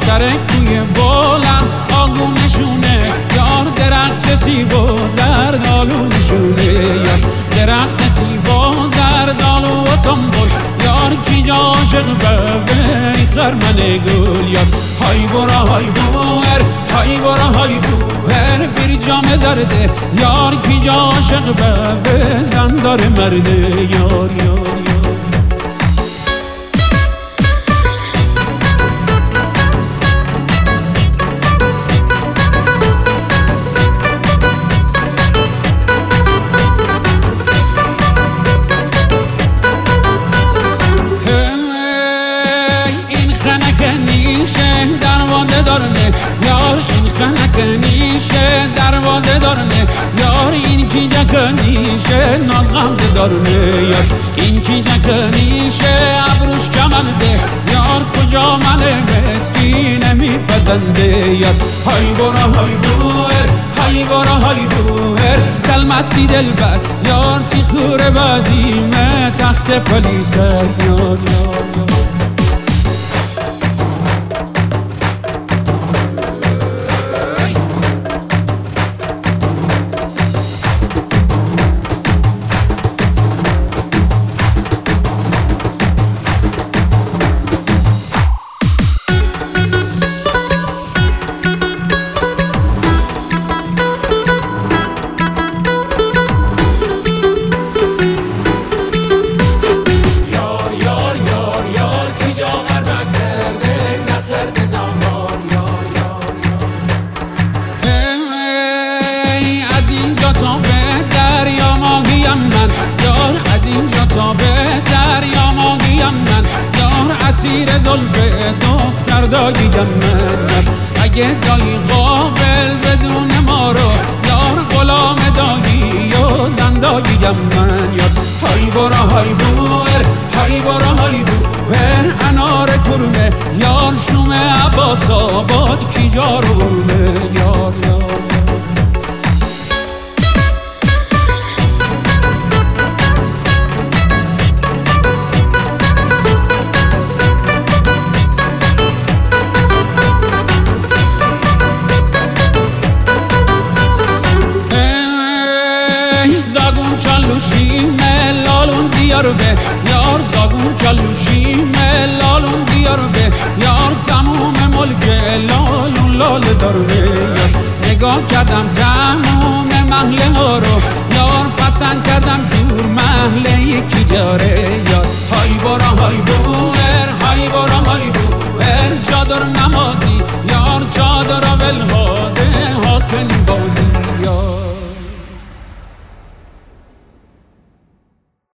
سر کوی بلند آگونشونه، یار درخت سیب و زردالو نشونه، یار درخت سیب و زردالو و سنبل، یار کی جا عاشق ببری خرمن گل، یار های برا های بوهر، های برا های بوهر بیر جام زرده، یار کی جا عاشق ببر زندار مرده، یار یار نیشه دروازه دارنه، یار این خنک نیشه دروازه دارنه، یار این کی جک نیشه ناز غمزه دارنه، یار این کی جک نیشه ابروش کمنده، یار کجا من مسکین میپسنده، یار های برا های بوهر، های برا های بوهر دل مسی دل بر، یار تی خور بدیمه تخت پلیسه، یار یار تا به دریا ماهیم من، یار از اینجا تا به دریا ماهیم من، یار اسیر زلف دختر داییم من، اگه دایی قابل بدون ما رو، یار غلام دایی و زنداییم من، یار های برا های بوهر، های برا های بوهر انار کرمه، یار شوم عباس آباد کی جا رو برمه، یار یار زاگون چالوشی ملالون دیار به، یار زاگون چالوشی ملالون دیار به، یار تموم ملک لالون لال زارونه، یار نگاه کردم تموم محله ها رو، یار پسند کردم جور محله یکی جاره، یار های برا های بوهر، های برا های بوهر چادر نمازی، یار چادر ول